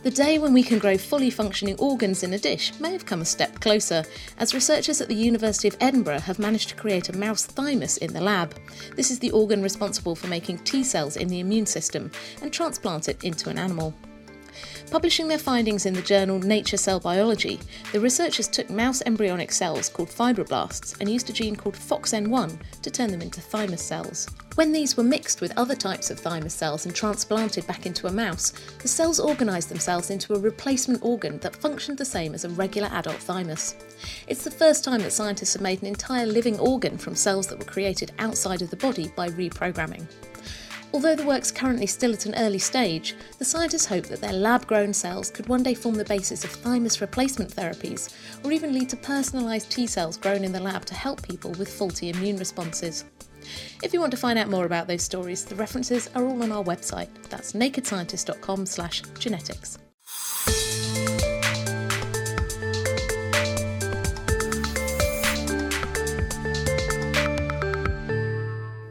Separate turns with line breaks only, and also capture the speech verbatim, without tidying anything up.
The day when we can grow fully functioning organs in a dish may have come a step closer, as researchers at the University of Edinburgh have managed to create a mouse thymus in the lab. This is the organ responsible for making T cells in the immune system, and transplant it into an animal. Publishing their findings in the journal Nature Cell Biology, the researchers took mouse embryonic cells called fibroblasts and used a gene called F O X N one to turn them into thymus cells. When these were mixed with other types of thymus cells and transplanted back into a mouse, the cells organised themselves into a replacement organ that functioned the same as a regular adult thymus. It's the first time that scientists have made an entire living organ from cells that were created outside of the body by reprogramming. Although the work's currently still at an early stage, the scientists hope that their lab-grown cells could one day form the basis of thymus replacement therapies, or even lead to personalised T cells grown in the lab to help people with faulty immune responses. If you want to find out more about those stories, the references are all on our website. That's nakedscientist dot com slash genetics.